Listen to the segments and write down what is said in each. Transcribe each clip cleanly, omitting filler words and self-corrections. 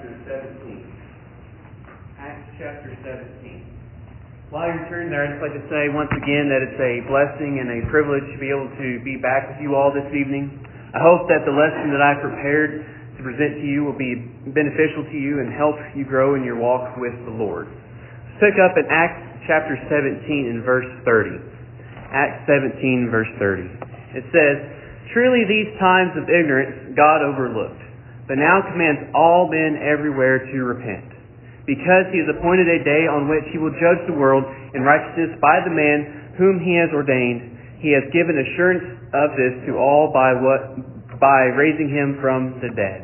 chapter 17. Acts chapter 17. While you're turning there, I'd just like to say once again that it's a blessing and a privilege to be able to be back with you all this evening. I hope that the lesson that I prepared to present to you will be beneficial to you and help you grow in your walk with the Lord. Let's pick up in Acts chapter 17 and verse 30. Acts 17 verse 30. It says, "Truly these times of ignorance God overlooked, but now commands all men everywhere to repent, because he has appointed a day on which he will judge the world in righteousness by the man whom he has ordained. He has given assurance of this to all by raising him from the dead."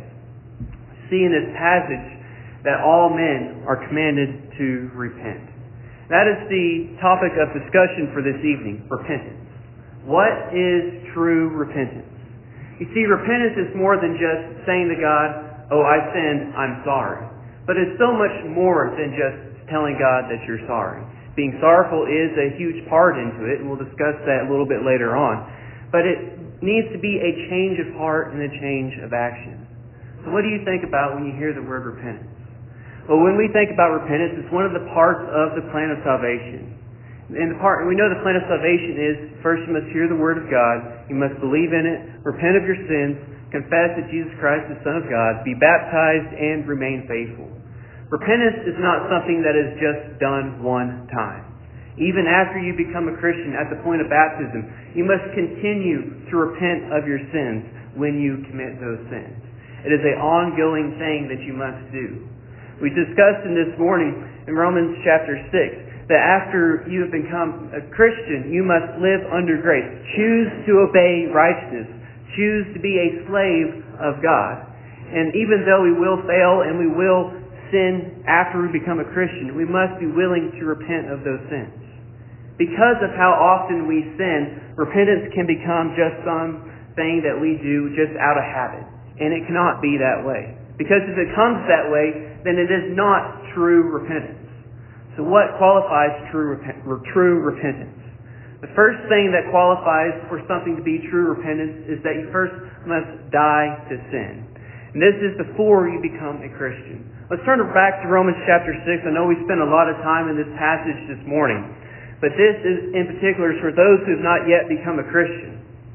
See in this passage that all men are commanded to repent. That is the topic of discussion for this evening, repentance. What is true repentance? You see, repentance is more than just saying to God, "Oh, I sinned, I'm sorry." But it's so much more than just telling God that you're sorry. Being sorrowful is a huge part into it, and we'll discuss that a little bit later on. But it needs to be a change of heart and a change of action. So what do you think about when you hear the word repentance? Well, when we think about repentance, it's one of the parts of the plan of salvation. And we know the plan of salvation is, first you must hear the word of God, you must believe in it, repent of your sins, confess that Jesus Christ is the Son of God, be baptized, and remain faithful. Repentance is not something that is just done one time. Even after you become a Christian at the point of baptism, you must continue to repent of your sins when you commit those sins. It is an ongoing thing that you must do. We discussed in this morning in Romans chapter 6 that after you have become a Christian, you must live under grace. Choose to obey righteousness. Choose to be a slave of God. And even though we will fail and we will sin after we become a Christian, we must be willing to repent of those sins. Because of how often we sin, repentance can become just something that we do just out of habit. And it cannot be that way. Because if it comes that way, then it is not true repentance. So what qualifies true repentance? The first thing that qualifies for something to be true repentance is that you first must die to sin. And this is before you become a Christian. Let's turn back to Romans chapter 6. I know we spent a lot of time in this passage this morning. But this is in particular for those who have not yet become a Christian.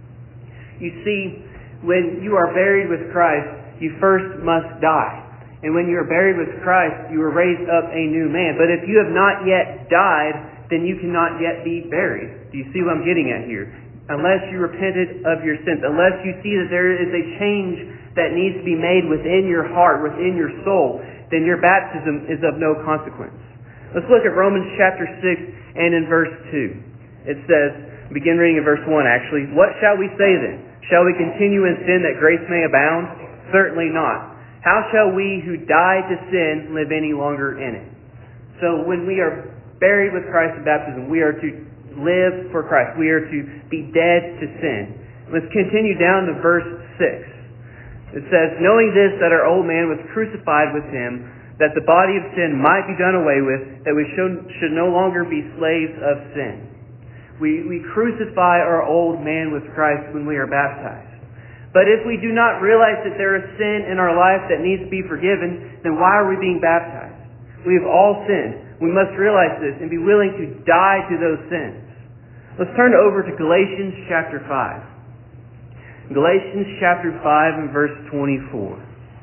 You see, when you are buried with Christ, you first must die. And when you are buried with Christ, you are raised up a new man. But if you have not yet died, then you cannot yet be buried. Do you see what I'm getting at here? Unless you repented of your sins, unless you see that there is a change that needs to be made within your heart, within your soul, then your baptism is of no consequence. Let's look at Romans chapter 6 and in verse 2. It says, begin reading in verse 1 actually, "What shall we say then? Shall we continue in sin that grace may abound? Certainly not. How shall we who died to sin live any longer in it?" So when we are buried with Christ in baptism, we are to live for Christ. We are to be dead to sin. Let's continue down to verse 6. It says, "Knowing this, that our old man was crucified with him, that the body of sin might be done away with, that we should no longer be slaves of sin." We crucify our old man with Christ when we are baptized. But if we do not realize that there is sin in our life that needs to be forgiven, then why are we being baptized? We have all sinned. We must realize this and be willing to die to those sins. Let's turn over to Galatians chapter 5. Galatians chapter 5 and verse 24.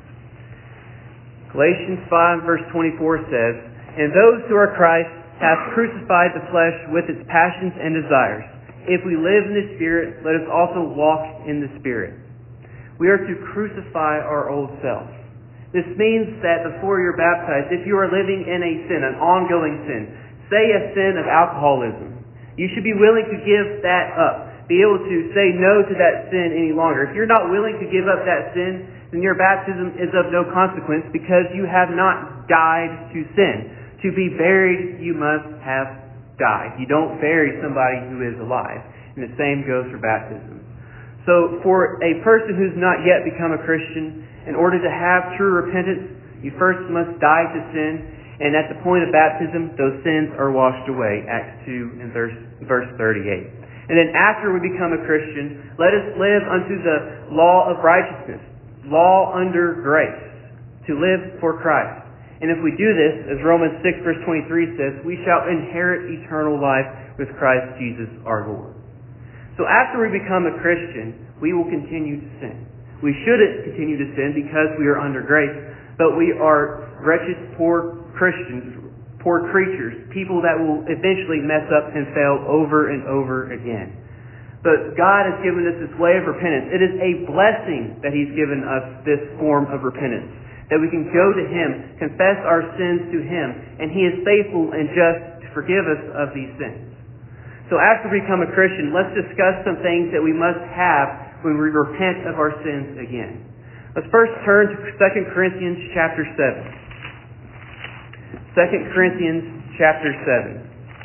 Galatians 5 and verse 24 says, "And those who are Christ have crucified the flesh with its passions and desires. If we live in the Spirit, let us also walk in the Spirit." We are to crucify our old self. This means that before you're baptized, if you are living in a sin, an ongoing sin, say a sin of alcoholism, you should be willing to give that up. Be able to say no to that sin any longer. If you're not willing to give up that sin, then your baptism is of no consequence because you have not died to sin. To be buried, you must have died. You don't bury somebody who is alive. And the same goes for baptism. So for a person who's not yet become a Christian, in order to have true repentance, you first must die to sin. And at the point of baptism, those sins are washed away. Acts 2 and verse 38. And then after we become a Christian, let us live unto the law of righteousness. Law under grace. to live for Christ. And if we do this, as Romans 6 verse 23 says, we shall inherit eternal life with Christ Jesus our Lord. So after we become a Christian, we will continue to sin. We shouldn't continue to sin because we are under grace, but we are wretched, poor Christians, poor creatures, people that will eventually mess up and fail over and over again. But God has given us this way of repentance. It is a blessing that He's given us this form of repentance, that we can go to Him, confess our sins to Him, and He is faithful and just to forgive us of these sins. So after we become a Christian, let's discuss some things that we must have when we repent of our sins again. Let's first turn to 2 Corinthians chapter 7. 2 Corinthians chapter 7.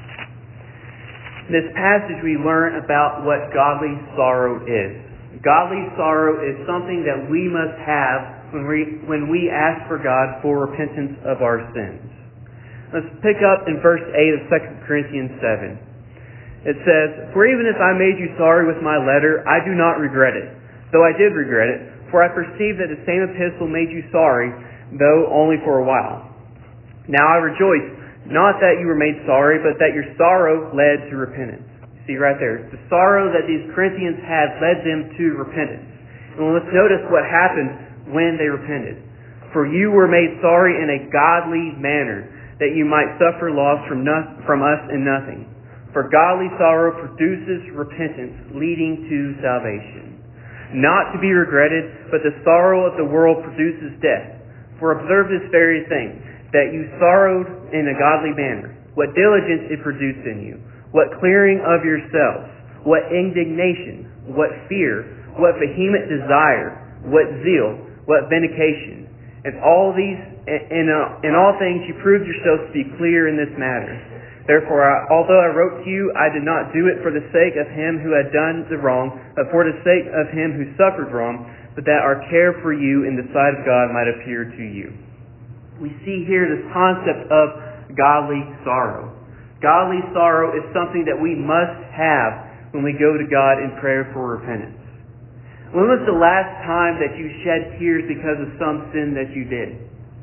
In this passage we learn about what godly sorrow is. Godly sorrow is something that we must have when we ask for God for repentance of our sins. Let's pick up in verse 8 of 2 Corinthians 7. It says, "For even if I made you sorry with my letter, I do not regret it, though I did regret it, for I perceive that the same epistle made you sorry, though only for a while. Now I rejoice, not that you were made sorry, but that your sorrow led to repentance." See right there, the sorrow that these Corinthians had led them to repentance. And let's notice what happened when they repented. "For you were made sorry in a godly manner, that you might suffer loss from us in nothing. For godly sorrow produces repentance, leading to salvation. Not to be regretted, but the sorrow of the world produces death. For observe this very thing, that you sorrowed in a godly manner. What diligence it produced in you, what clearing of yourselves, what indignation, what fear, what vehement desire, what zeal, what vindication. And all these, in all things you proved yourselves to be clear in this matter. Therefore, although I wrote to you, I did not do it for the sake of him who had done the wrong, but for the sake of him who suffered wrong, but that our care for you in the sight of God might appear to you." We see here this concept of godly sorrow. Godly sorrow is something that we must have when we go to God in prayer for repentance. When was the last time that you shed tears because of some sin that you did?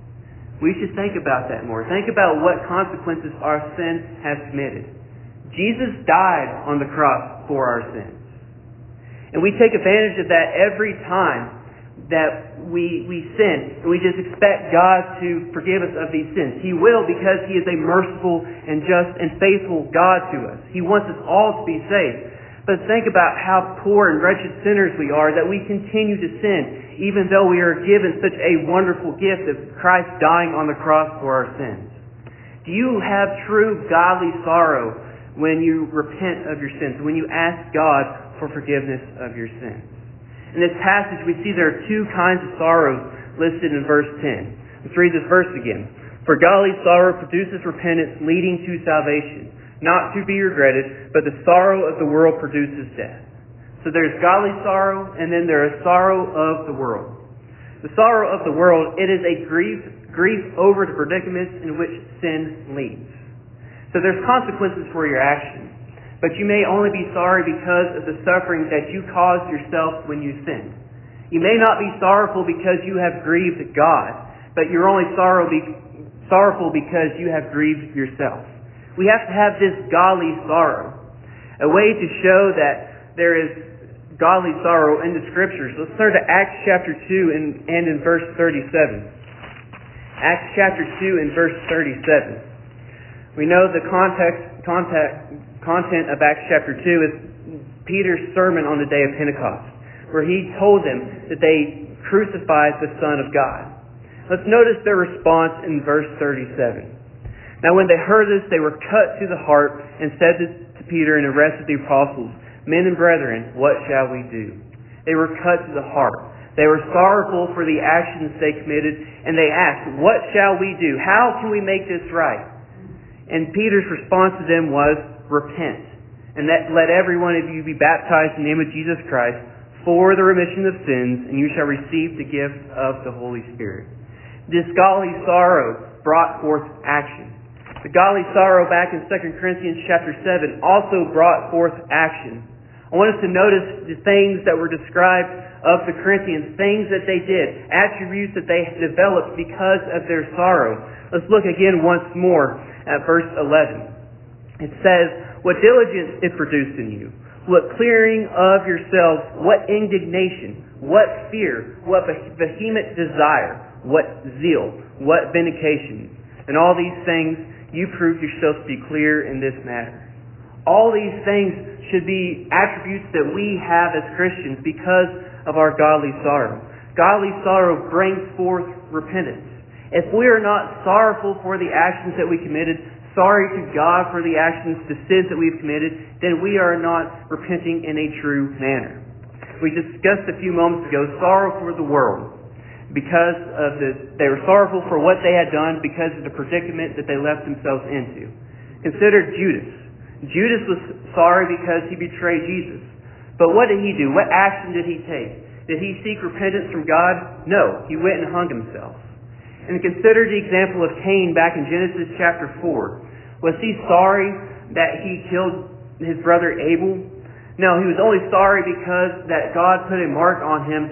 We should think about that more. Think about what consequences our sin has committed. Jesus died on the cross for our sins. And we take advantage of that every time that we sin. And we just expect God to forgive us of these sins. He will, because He is a merciful and just and faithful God to us. He wants us all to be saved. But think about how poor and wretched sinners we are, that we continue to sin, even though we are given such a wonderful gift of Christ dying on the cross for our sins. Do you have true godly sorrow when you repent of your sins, when you ask God for forgiveness of your sins? In this passage we see there are two kinds of sorrows listed in verse 10. Let's read this verse again. "For godly sorrow produces repentance, leading to salvation, not to be regretted, but the sorrow of the world produces death." So there's godly sorrow, and then there is sorrow of the world. The sorrow of the world, it is a grief over the predicaments in which sin leads. So there's consequences for your actions, but you may only be sorry because of the suffering that you caused yourself when you sinned. You may not be sorrowful because you have grieved God, but you're only sorrowful because you have grieved yourself. We have to have this godly sorrow. A way to show that there is godly sorrow in the Scriptures. Let's turn to Acts chapter 2 and in verse 37. Acts chapter 2 and verse 37. We know the content of Acts chapter 2 is Peter's sermon on the day of Pentecost, where he told them that they crucified the Son of God. Let's notice their response in verse 37. "Now when they heard this, they were cut to the heart and said to Peter and the rest of the apostles, 'Men and brethren, what shall we do?'" They were cut to the heart. They were sorrowful for the actions they committed, and they asked, "What shall we do? How can we make this right?" And Peter's response to them was, "Repent, and let every one of you be baptized in the name of Jesus Christ for the remission of sins, and you shall receive the gift of the Holy Spirit." This godly sorrow brought forth action. The godly sorrow back in 2 Corinthians chapter 7 also brought forth action. I want us to notice the things that were described of the Corinthians, things that they did, attributes that they developed because of their sorrow. Let's look again once more at verse 11. It says, "What diligence it produced in you, what clearing of yourselves, what indignation, what fear, what vehement desire, what zeal, what vindication. And all these things you proved yourselves to be clear in this matter." All these things should be attributes that we have as Christians because of our godly sorrow. Godly sorrow brings forth repentance. If we are not sorrowful for the actions that we committed, sorry to God for the actions, the sins that we've committed, then we are not repenting in a true manner. We discussed a few moments ago sorrow for the world. Because they were sorrowful for what they had done because of the predicament that they left themselves into. Consider Judas. Judas was sorry because he betrayed Jesus. But what did he do? What action did he take? Did he seek repentance from God? No. He went and hung himself. And consider the example of Cain back in Genesis chapter 4. Was he sorry that he killed his brother Abel? No, he was only sorry because that God put a mark on him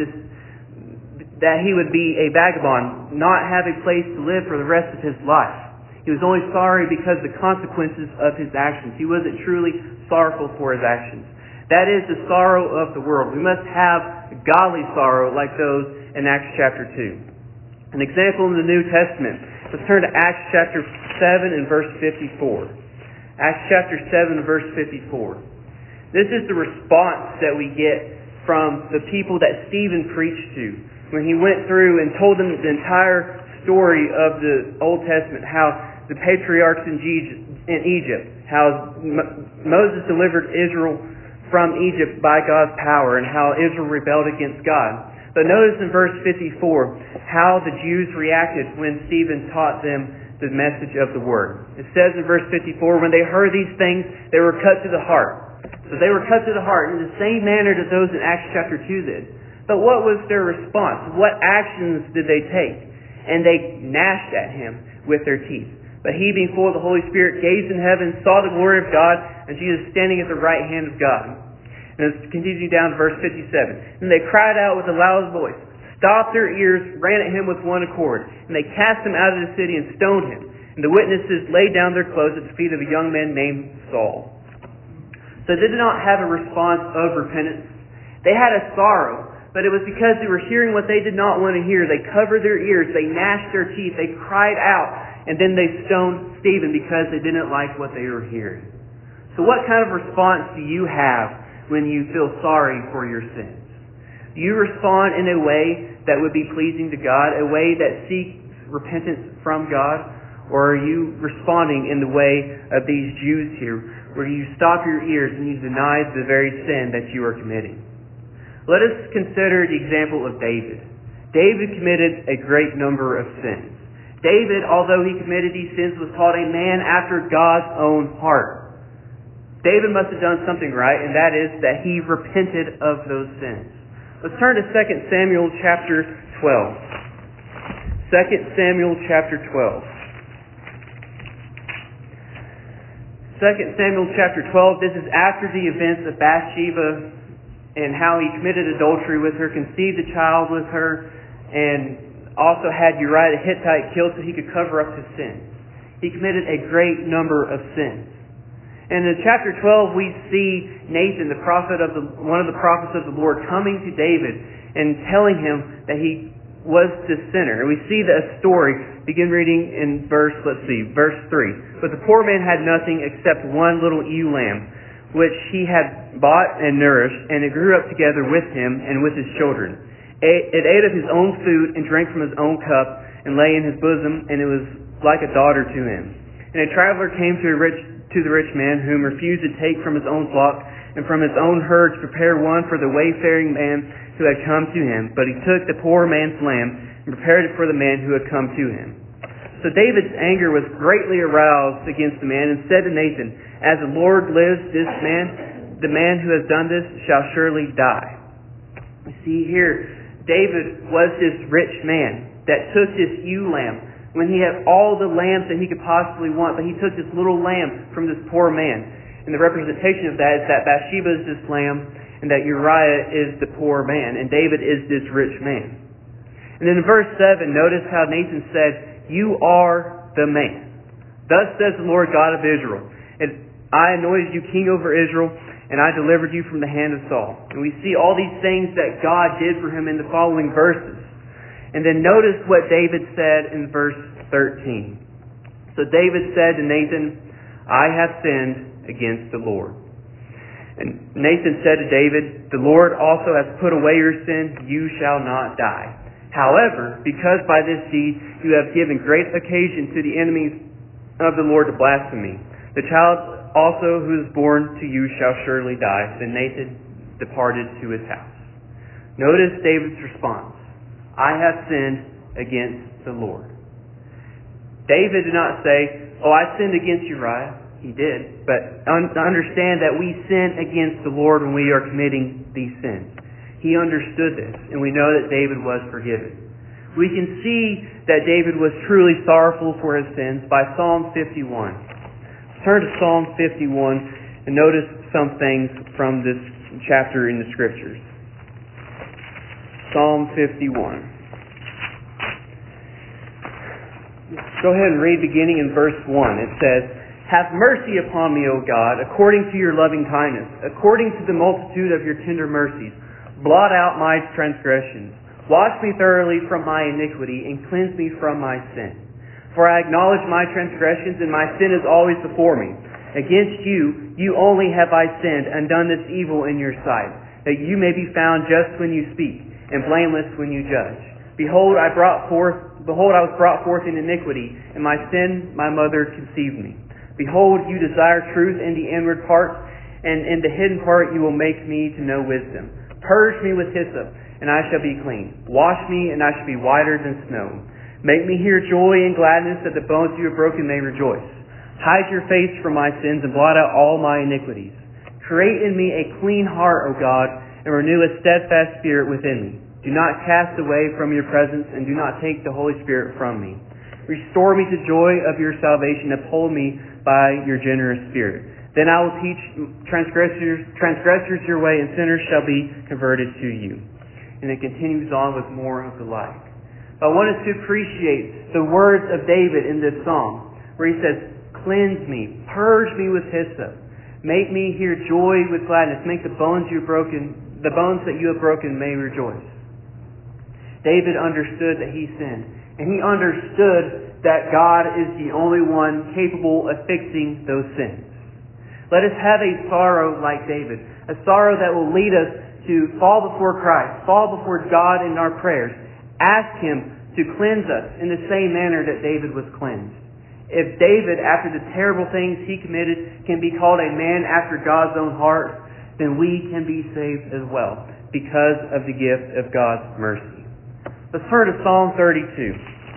that he would be a vagabond, not have a place to live for the rest of his life. He was only sorry because of the consequences of his actions. He wasn't truly sorrowful for his actions. That is the sorrow of the world. We must have godly sorrow like those in Acts chapter 2. An example in the New Testament. Let's turn to Acts chapter 7 and verse 54. Acts chapter 7 and verse 54. This is the response that we get from the people that Stephen preached to when he went through and told them the entire story of the Old Testament, how the patriarchs in Egypt, how Moses delivered Israel from Egypt by God's power, and how Israel rebelled against God. But notice in verse 54 how the Jews reacted when Stephen taught them the message of the Word. It says in verse 54, when they heard these things, they were cut to the heart. So they were cut to the heart in the same manner that those in Acts chapter 2 did. But what was their response? What actions did they take? And they gnashed at him with their teeth. But he, being full of the Holy Spirit, gazed in heaven, saw the glory of God, and Jesus standing at the right hand of God. And let's continue down to verse 57. And they cried out with a loud voice, stopped their ears, ran at him with one accord. And they cast him out of the city and stoned him. And the witnesses laid down their clothes at the feet of a young man named Saul. So they did not have a response of repentance. They had a sorrow, but it was because they were hearing what they did not want to hear. They covered their ears, they gnashed their teeth, they cried out, and then they stoned Stephen because they didn't like what they were hearing. So what kind of response do you have when you feel sorry for your sins? Do you respond in a way that would be pleasing to God, a way that seeks repentance from God? Or are you responding in the way of these Jews here, where you stop your ears and you deny the very sin that you are committing? Let us consider the example of David. David committed a great number of sins. David, although he committed these sins, was called a man after God's own heart. David must have done something right, and that is that he repented of those sins. Let's turn to 2 Samuel chapter 12. 2 Samuel chapter 12. 2 Samuel chapter 12, this is after the events of Bathsheba and how he committed adultery with her, conceived a child with her, and also had Uriah the Hittite killed so he could cover up his sins. He committed a great number of sins. And in chapter 12, we see Nathan, one of the prophets of the Lord, coming to David and telling him that he was the sinner. And we see that story. Begin reading in verse 3. But the poor man had nothing except one little ewe lamb, which he had bought and nourished, and it grew up together with him and with his children. It ate of his own food and drank from his own cup and lay in his bosom, and it was like a daughter to him. And a traveler came to the rich man, whom refused to take from his own flock and from his own herd to prepare one for the wayfaring man who had come to him. But he took the poor man's lamb and prepared it for the man who had come to him. So David's anger was greatly aroused against the man and said to Nathan, as the Lord lives, the man who has done this shall surely die. We see here, David was this rich man that took this ewe lamb when he had all the lambs that he could possibly want, but he took this little lamb from this poor man. And the representation of that is that Bathsheba is this lamb, and that Uriah is the poor man, and David is this rich man. And then in verse 7, notice how Nathan said, "You are the man. Thus says the Lord God of Israel, and I anointed you king over Israel, and I delivered you from the hand of Saul." And we see all these things that God did for him in the following verses. And then notice what David said in verse 13. So David said to Nathan, "I have sinned against the Lord." And Nathan said to David, "The Lord also has put away your sin. You shall not die. However, because by this deed you have given great occasion to the enemies of the Lord to blaspheme me, the child also who is born to you shall surely die." Then Nathan departed to his house. Notice David's response. "I have sinned against the Lord." David did not say, "Oh, I sinned against Uriah." He did, but understand that we sin against the Lord when we are committing these sins. He understood this, and we know that David was forgiven. We can see that David was truly sorrowful for his sins by Psalm 51. Turn to Psalm 51 and notice some things from this chapter in the Scriptures. Psalm 51. Go ahead and read beginning in verse 1. It says, "Have mercy upon me, O God, according to your loving kindness, according to the multitude of your tender mercies. Blot out my transgressions. Wash me thoroughly from my iniquity, and cleanse me from my sin. For I acknowledge my transgressions, and my sin is always before me. Against you, you only have I sinned, and done this evil in your sight, that you may be found just when you speak, and blameless when you judge. Behold, I was brought forth in iniquity, and my sin my mother conceived me. Behold, you desire truth in the inward parts, and in the hidden part you will make me to know wisdom. Purge me with hyssop, and I shall be clean. Wash me, and I shall be whiter than snow. Make me hear joy and gladness, that the bones you have broken may rejoice. Hide your face from my sins, and blot out all my iniquities. Create in me a clean heart, O God, and renew a steadfast spirit within me. Do not cast away from your presence, and do not take the Holy Spirit from me. Restore me to joy of your salvation, uphold me by your generous spirit. Then I will teach transgressors your way, and sinners shall be converted to you." And it continues on with more of the like. I want us to appreciate the words of David in this psalm, where he says, "Cleanse me, purge me with hyssop, make me hear joy with gladness, make the bones that you have broken may rejoice." David understood that he sinned, and he understood that God is the only one capable of fixing those sins. Let us have a sorrow like David, a sorrow that will lead us to fall before Christ, fall before God in our prayers, ask Him to cleanse us in the same manner that David was cleansed. If David, after the terrible things he committed, can be called a man after God's own heart, then we can be saved as well because of the gift of God's mercy. Let's turn to Psalm 32.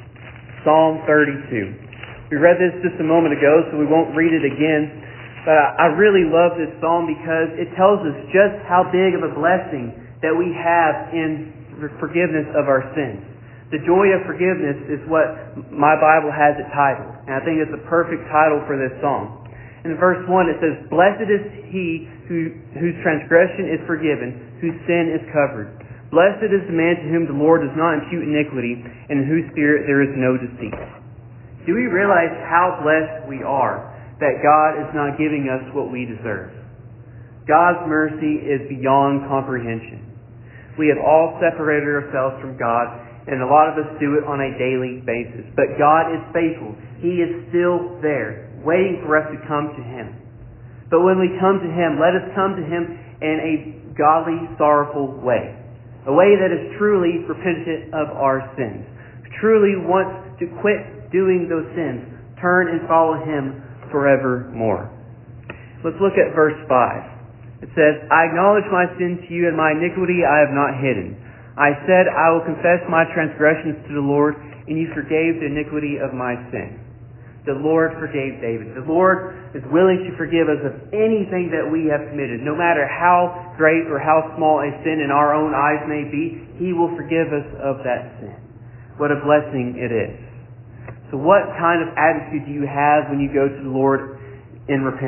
Psalm 32. We read this just a moment ago, so we won't read it again. But I really love this psalm because it tells us just how big of a blessing that we have in forgiveness of our sins. The joy of forgiveness is what my Bible has it titled. And I think it's a perfect title for this psalm. In verse 1 it says, "Blessed is he whose transgression is forgiven, whose sin is covered. Blessed is the man to whom the Lord does not impute iniquity, and in whose spirit there is no deceit." Do we realize how blessed we are that God is not giving us what we deserve? God's mercy is beyond comprehension. We have all separated ourselves from God, and a lot of us do it on a daily basis. But God is faithful. He is still there, waiting for us to come to Him. But when we come to Him, let us come to Him in a godly, sorrowful way. A way that is truly repentant of our sins. Truly wants to quit doing those sins. Turn and follow Him forevermore. Let's look at verse 5. It says, "I acknowledge my sin to you, and my iniquity I have not hidden. I said, I will confess my transgressions to the Lord, and you forgave the iniquity of my sin." The Lord forgave David. The Lord is willing to forgive us of anything that we have committed. No matter how great or how small a sin in our own eyes may be, He will forgive us of that sin. What a blessing it is. So what kind of attitude do you have when you go to the Lord in repentance?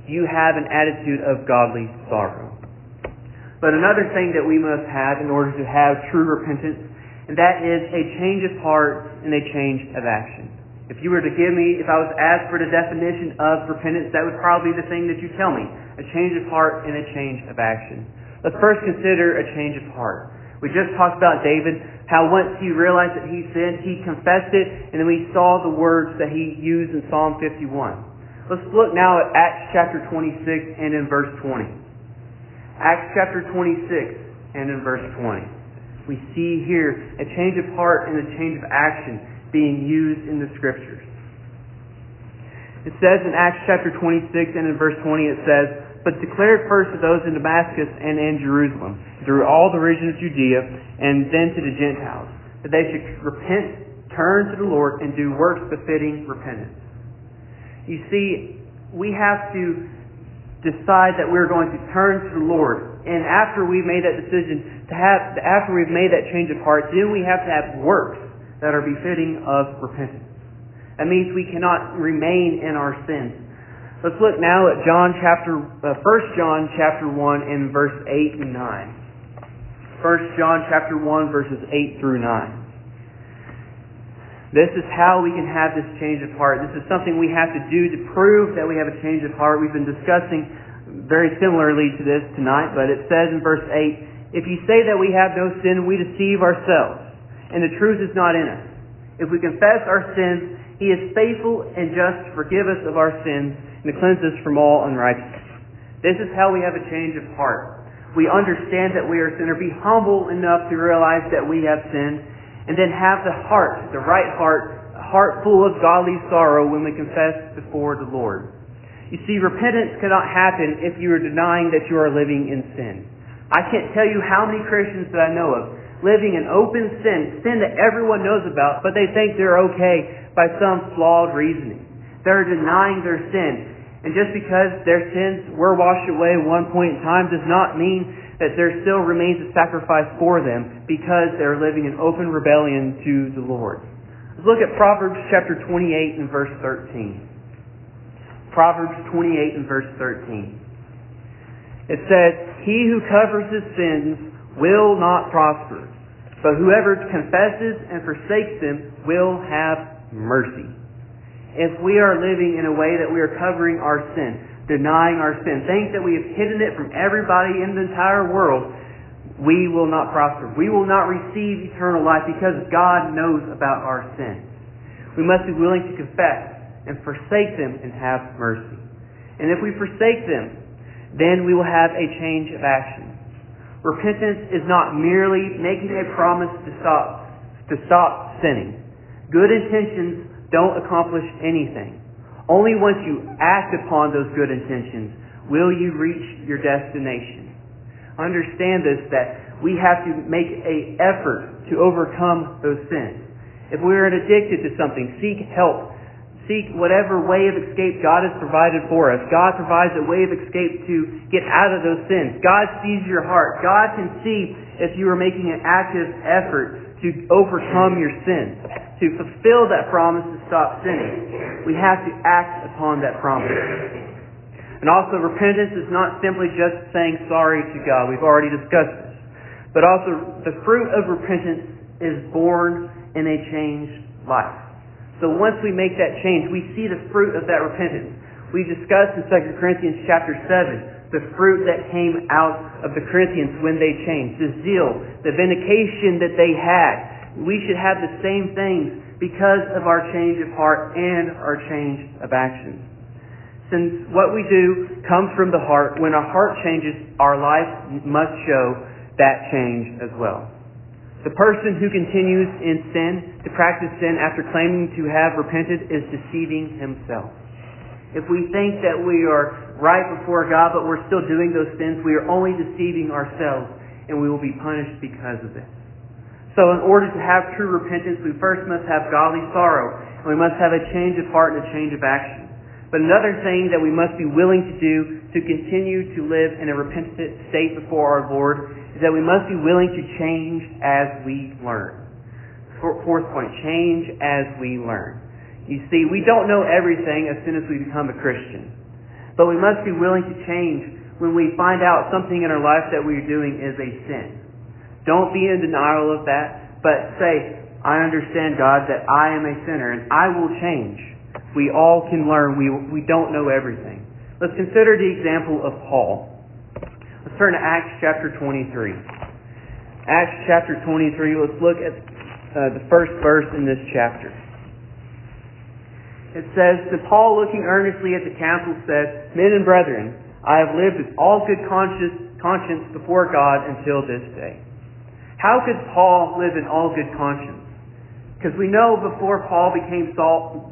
you have an attitude of godly sorrow. But another thing that we must have in order to have true repentance, and that is a change of heart and a change of action. If I was asked for the definition of repentance, that would probably be the thing that you tell me. A change of heart and a change of action. Let's first consider a change of heart. We just talked about David, how once he realized that he sinned, he confessed it, and then we saw the words that he used in Psalm 51. Let's look now at Acts chapter 26 and in verse 20. Acts chapter 26 and in verse 20. We see here a change of heart and a change of action being used in the Scriptures. It says in Acts chapter 26 and in verse 20 it says, "But declared first to those in Damascus and in Jerusalem, through all the region of Judea, and then to the Gentiles, that they should repent, turn to the Lord, and do works befitting repentance." You see, we have to decide that we're going to turn to the Lord. And after we've made that decision, after we've made that change of heart, then we have to have works that are befitting of repentance. That means we cannot remain in our sins. Let's look now at 1 John chapter 1 and verse 8 and 9. 1 John chapter 1 verses 8 through 9. This is how we can have this change of heart. This is something we have to do to prove that we have a change of heart. We've been discussing very similarly to this tonight, but it says in verse 8, "If ye say that we have no sin, we deceive ourselves, and the truth is not in us. If we confess our sins, He is faithful and just to forgive us of our sins and to cleanse us from all unrighteousness." This is how we have a change of heart. We understand that we are a sinner, be humble enough to realize that we have sinned, and then have the right heart, a heart full of godly sorrow when we confess before the Lord. You see, repentance cannot happen if you are denying that you are living in sin. I can't tell you how many Christians that I know of living in open sin that everyone knows about, but they think they're okay by some flawed reasoning. They're denying their sin. And just because their sins were washed away at one point in time does not mean that there still remains a sacrifice for them because they're living in open rebellion to the Lord. Let's look at Proverbs chapter 28 and verse 13. Proverbs 28 and verse 13. It says, "He who covers his sins will not prosper, but whoever confesses and forsakes them will have mercy." If we are living in a way that we are covering our sin, denying our sin, things that we have hidden it from everybody in the entire world, we will not prosper. We will not receive eternal life because God knows about our sins. We must be willing to confess and forsake them and have mercy. And if we forsake them, then we will have a change of action. Repentance is not merely making a promise to stop sinning. Good intentions don't accomplish anything. Only once you act upon those good intentions will you reach your destination. Understand this, that we have to make an effort to overcome those sins. If we are addicted to something, seek help. Seek whatever way of escape God has provided for us. God provides a way of escape to get out of those sins. God sees your heart. God can see if you are making an active effort to overcome your sins, to fulfill that promise to stop sinning. We have to act upon that promise. And also, repentance is not simply just saying sorry to God. We've already discussed this. But also, the fruit of repentance is born in a changed life. So once we make that change, we see the fruit of that repentance. We discussed in 2 Corinthians chapter 7 the fruit that came out of the Corinthians when they changed. The zeal, the vindication that they had. We should have the same things because of our change of heart and our change of action. Since what we do comes from the heart, when our heart changes, our life must show that change as well. The person who continues in sin, to practice sin after claiming to have repented, is deceiving himself. If we think that we are right before God, but we're still doing those sins, we are only deceiving ourselves, and we will be punished because of this. So in order to have true repentance, we first must have godly sorrow, and we must have a change of heart and a change of action. But another thing that we must be willing to do to continue to live in a repentant state before our Lord is that we must be willing to change as we learn. Fourth point, change as we learn. You see, we don't know everything as soon as we become a Christian. But we must be willing to change when we find out something in our life that we're doing is a sin. Don't be in denial of that, but say, I understand, God, that I am a sinner and I will change. We all can learn. We don't know everything. Let's consider the example of Paul. Let's turn to Acts chapter 23. Acts chapter 23, let's look at the first verse in this chapter. It says, "To Paul, looking earnestly at the council, said, Men and brethren, I have lived with all good conscience before God until this day." How could Paul live in all good conscience? Because we know before Saul became Paul,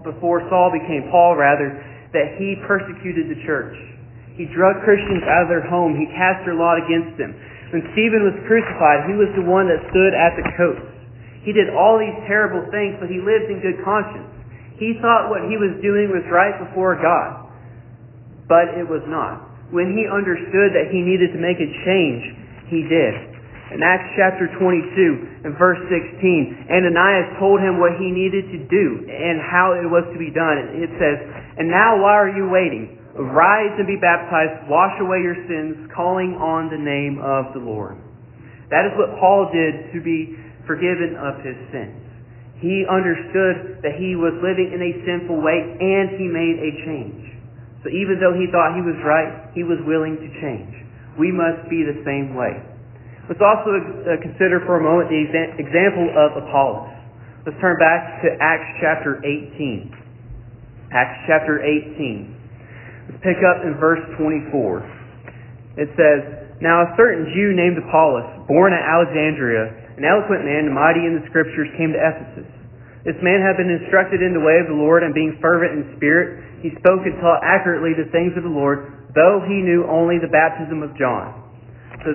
that he persecuted the church. He drug Christians out of their home. He cast their lot against them. When Stephen was crucified, he was the one that stood at the coast. He did all these terrible things, but he lived in good conscience. He thought what he was doing was right before God. But it was not. When he understood that he needed to make a change, he did. In Acts chapter 22 and verse 16, Ananias told him what he needed to do and how it was to be done. It says, "And now why are you waiting? Arise and be baptized, wash away your sins, calling on the name of the Lord." That is what Paul did to be forgiven of his sins. He understood that he was living in a sinful way and he made a change. So even though he thought he was right, he was willing to change. We must be the same way. Let's also consider for a moment the example of Apollos. Let's turn back to Acts chapter 18. Acts chapter 18. Let's pick up in verse 24. It says, "Now a certain Jew named Apollos, born at Alexandria, an eloquent man, mighty in the Scriptures, came to Ephesus. This man had been instructed in the way of the Lord, and being fervent in spirit, he spoke and taught accurately the things of the Lord, though he knew only the baptism of John." So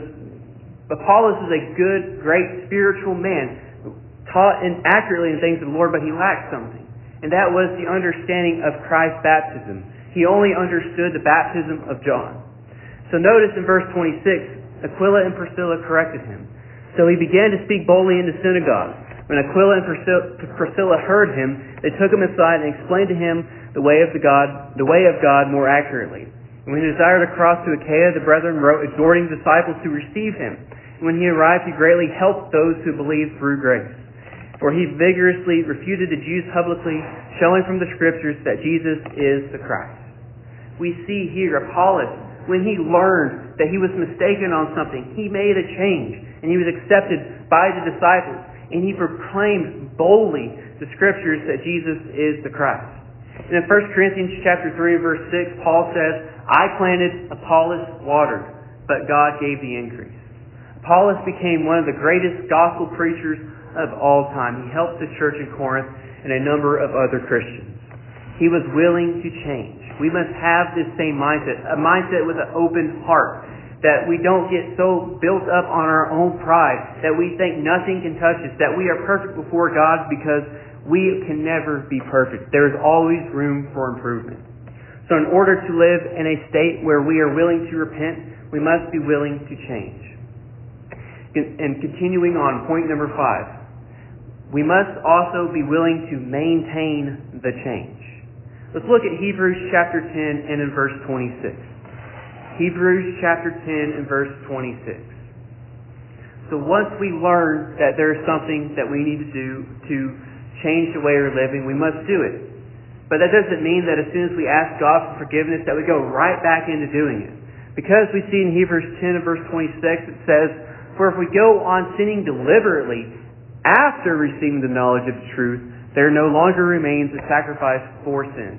Apollos is a good, great spiritual man, taught accurately in things of the Lord, but he lacked something. And that was the understanding of Christ's baptism. He only understood the baptism of John. So notice in verse 26, Aquila and Priscilla corrected him. So he began to speak boldly in the synagogue. When Aquila and Priscilla heard him, they took him aside and explained to him the way of God more accurately. And when he desired to cross to Achaia, the brethren wrote, exhorting disciples to receive him. And when he arrived, he greatly helped those who believed through grace. For he vigorously refuted the Jews publicly, showing from the Scriptures that Jesus is the Christ. We see here Apollos, when he learned that he was mistaken on something, he made a change, and he was accepted by the disciples, and he proclaimed boldly the Scriptures that Jesus is the Christ. And in 1 Corinthians chapter 3 verse 6, Paul says, "I planted, Apollos watered, but God gave the increase." Apollos became one of the greatest gospel preachers of all time. He helped the church in Corinth and a number of other Christians. He was willing to change. We must have this same mindset, a mindset with an open heart, that we don't get so built up on our own pride that we think nothing can touch us, that we are perfect before God, because we can never be perfect. There is always room for improvement. So in order to live in a state where we are willing to repent, we must be willing to change. And continuing on, point number 5. We must also be willing to maintain the change. Let's look at Hebrews chapter 10 and in verse 26. Hebrews chapter 10 and verse 26. So once we learn that there is something that we need to do to change the way we're living, we must do it. But that doesn't mean that as soon as we ask God for forgiveness that we go right back into doing it. Because we see in Hebrews 10 and verse 26 it says, "For if we go on sinning deliberately after receiving the knowledge of the truth, there no longer remains a sacrifice for sins."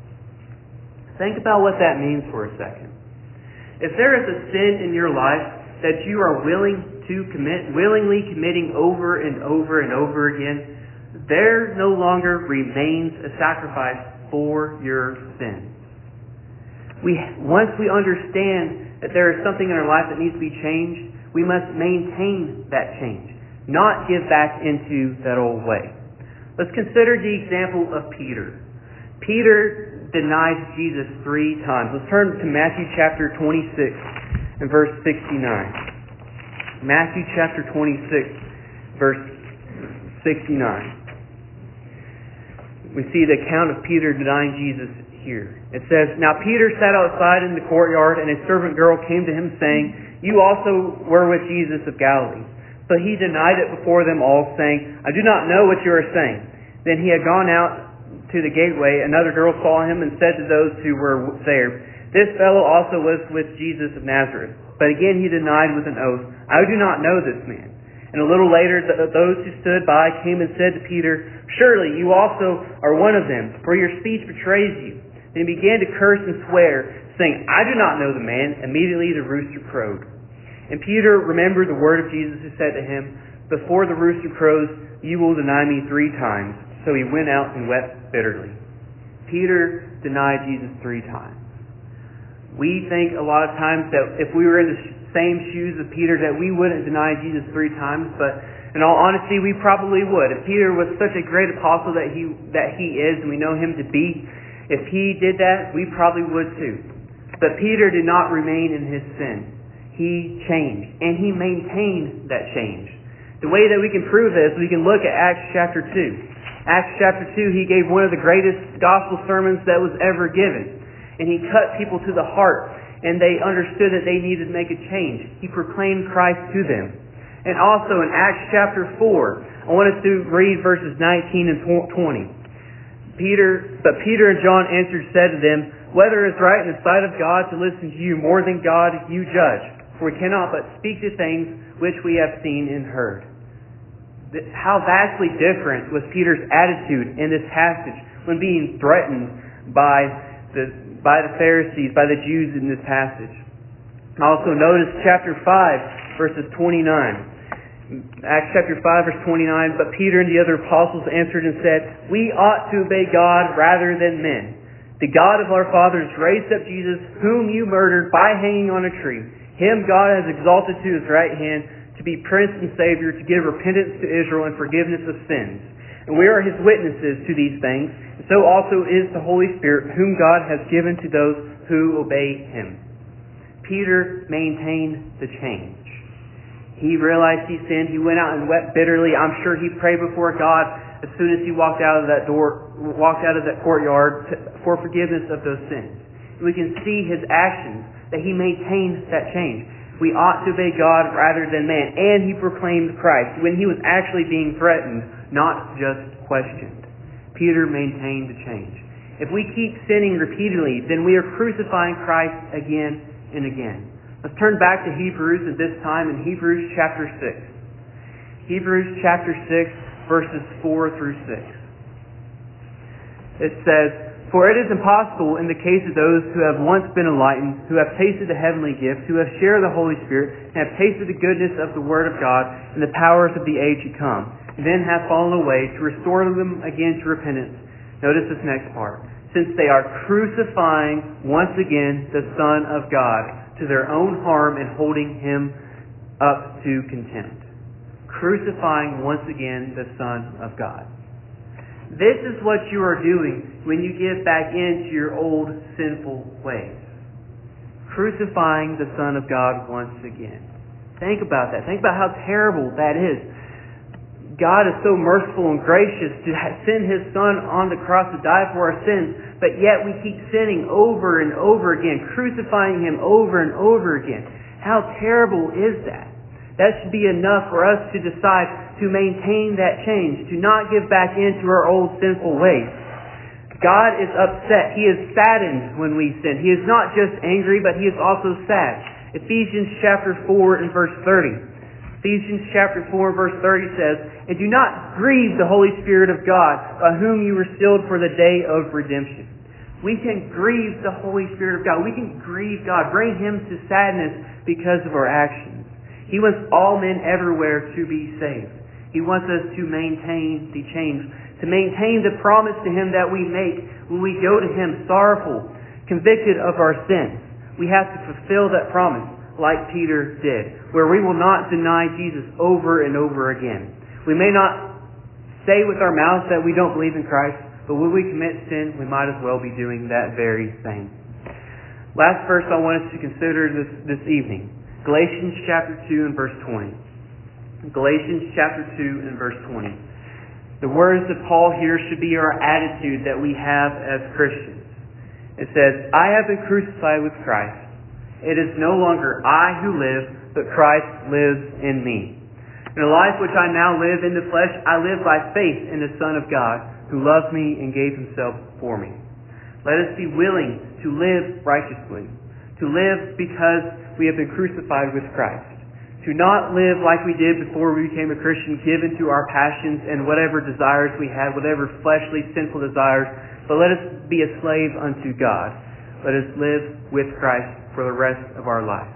Think about what that means for a second. If there is a sin in your life that you are willing to commit, willingly committing over and over and over again, there no longer remains a sacrifice for your sins. Once we understand that there is something in our life that needs to be changed, we must maintain that change, not give back into that old way. Let's consider the example of Peter. Peter denies Jesus 3 times. Let's turn to Matthew chapter 26 and verse 69. Matthew chapter 26, verse 69. We see the account of Peter denying Jesus here. It says, "Now Peter sat outside in the courtyard, and a servant girl came to him, saying, 'You also were with Jesus of Galilee.' But he denied it before them all, saying, 'I do not know what you are saying.' Then he had gone out to the gateway. Another girl saw him and said to those who were there, 'This fellow also was with Jesus of Nazareth.' But again he denied with an oath, 'I do not know this man.' And a little later those who stood by came and said to Peter, 'Surely you also are one of them, for your speech betrays you.' Then he began to curse and swear, saying, 'I do not know the man.' Immediately the rooster crowed. And Peter remembered the word of Jesus who said to him, 'Before the rooster crows, you will deny me 3 times. So he went out and wept bitterly." Peter denied Jesus 3 times. We think a lot of times that if we were in the same shoes of Peter that we wouldn't deny Jesus 3 times, but in all honesty we probably would. If Peter was such a great apostle that he is, and we know him to be, if he did that, we probably would too. But Peter did not remain in his sin. He changed, and he maintained that change. The way that we can prove this, we can look at Acts chapter 2. Acts chapter 2, he gave one of the greatest gospel sermons that was ever given. And he cut people to the heart, and they understood that they needed to make a change. He proclaimed Christ to them. And also in Acts chapter 4, I want us to read verses 19 and 20. But Peter and John answered and said to them, "Whether it is right in the sight of God to listen to you more than God, you judge. For we cannot but speak the things which we have seen and heard." How vastly different was Peter's attitude in this passage when being threatened by the Pharisees, by the Jews in this passage. Also notice chapter 5, verses 29. Acts chapter 5, verse 29, "But Peter and the other apostles answered and said, 'We ought to obey God rather than men. The God of our fathers raised up Jesus, whom you murdered by hanging on a tree. Him God has exalted to his right hand to be Prince and Savior, to give repentance to Israel and forgiveness of sins. And we are his witnesses to these things, and so also is the Holy Spirit, whom God has given to those who obey him.'" Peter maintained the change. He realized he sinned. He went out and wept bitterly. I'm sure he prayed before God as soon as he walked out of that courtyard for forgiveness of those sins. We can see his actions, that he maintained that change. We ought to obey God rather than man. And he proclaimed Christ when he was actually being threatened, not just questioned. Peter maintained the change. If we keep sinning repeatedly, then we are crucifying Christ again and again. Let's turn back to Hebrews at this time in Hebrews chapter 6. Hebrews chapter 6, verses 4 through 6. It says, "For it is impossible in the case of those who have once been enlightened, who have tasted the heavenly gift, who have shared the Holy Spirit, and have tasted the goodness of the Word of God and the powers of the age to come, and then have fallen away, to restore them again to repentance." Notice this next part. "Since they are crucifying once again the Son of God to their own harm and holding him up to contempt." Crucifying once again the Son of God. This is what you are doing when you get back into your old sinful ways. Crucifying the Son of God once again. Think about that. Think about how terrible that is. God is so merciful and gracious to send His Son on the cross to die for our sins, but yet we keep sinning over and over again, crucifying Him over and over again. How terrible is that? That should be enough for us to decide to maintain that change, to not give back into our old sinful ways. God is upset. He is saddened when we sin. He is not just angry, but He is also sad. Ephesians chapter 4 and verse 30. Ephesians chapter 4 verse 30 says, "And do not grieve the Holy Spirit of God, by whom you were sealed for the day of redemption." We can grieve the Holy Spirit of God. We can grieve God, bring Him to sadness because of our actions. He wants all men everywhere to be saved. He wants us to maintain the change, to maintain the promise to Him that we make when we go to Him sorrowful, convicted of our sins. We have to fulfill that promise like Peter did, where we will not deny Jesus over and over again. We may not say with our mouths that we don't believe in Christ, but when we commit sin, we might as well be doing that very thing. Last verse I want us to consider this evening. Galatians chapter 2 and verse 20. Galatians chapter 2 and verse 20. The words of Paul here should be our attitude that we have as Christians. It says, I have been crucified with Christ. It is no longer I who live, but Christ lives in me. In the life which I now live in the flesh, I live by faith in the Son of God, who loved me and gave himself for me. Let us be willing to live righteously, to live because we have been crucified with Christ, to not live like we did before we became a Christian, given to our passions and whatever desires we had, whatever fleshly, sinful desires, but let us be a slave unto God. Let us live with Christ for the rest of our life.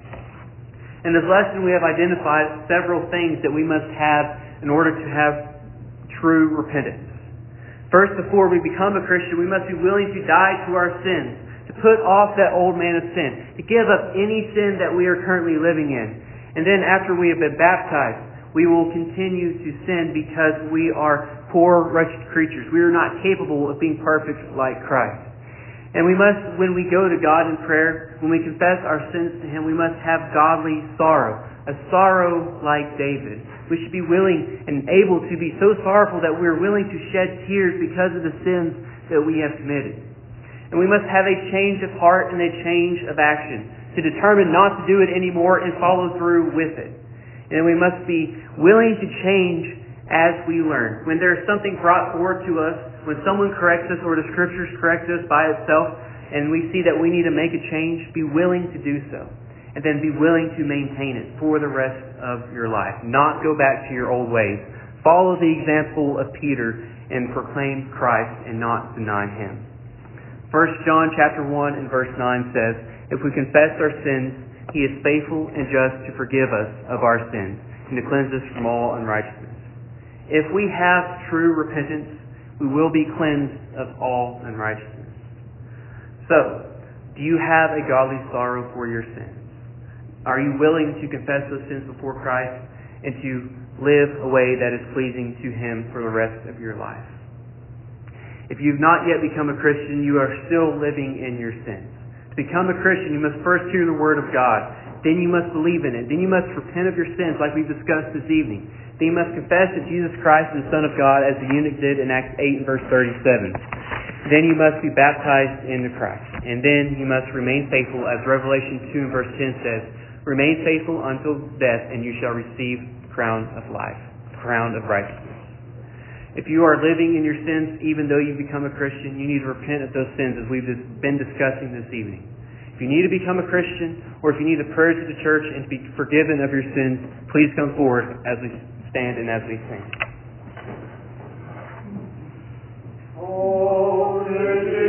In this lesson, we have identified several things that we must have in order to have true repentance. First, before we become a Christian, we must be willing to die to our sins, to put off that old man of sin, to give up any sin that we are currently living in. And then after we have been baptized, we will continue to sin because we are poor, wretched creatures. We are not capable of being perfect like Christ. And we must, when we go to God in prayer, when we confess our sins to Him, we must have godly sorrow, a sorrow like David. We should be willing and able to be so sorrowful that we are willing to shed tears because of the sins that we have committed. And we must have a change of heart and a change of action to determine not to do it anymore and follow through with it. And we must be willing to change as we learn. When there is something brought forward to us, when someone corrects us or the Scriptures correct us by itself, and we see that we need to make a change, be willing to do so. And then be willing to maintain it for the rest of your life. Not go back to your old ways. Follow the example of Peter and proclaim Christ and not deny Him. 1 John chapter 1 and verse 9 says, if we confess our sins, He is faithful and just to forgive us of our sins and to cleanse us from all unrighteousness. If we have true repentance, we will be cleansed of all unrighteousness. So, do you have a godly sorrow for your sins? Are you willing to confess those sins before Christ and to live a way that is pleasing to Him for the rest of your life? If you've not yet become a Christian, you are still living in your sins. To become a Christian, you must first hear the Word of God. Then you must believe in it. Then you must repent of your sins like we've discussed this evening. Then you must confess that Jesus Christ is the Son of God as the eunuch did in Acts 8 and verse 37. Then you must be baptized into Christ. And then you must remain faithful, as Revelation 2 and verse 10 says, remain faithful until death, and you shall receive the crown of life, the crown of righteousness. If you are living in your sins, even though you become a Christian, you need to repent of those sins as we've been discussing this evening. If you need to become a Christian, or if you need a prayer to the church and to be forgiven of your sins, please come forward as we stand and as we sing.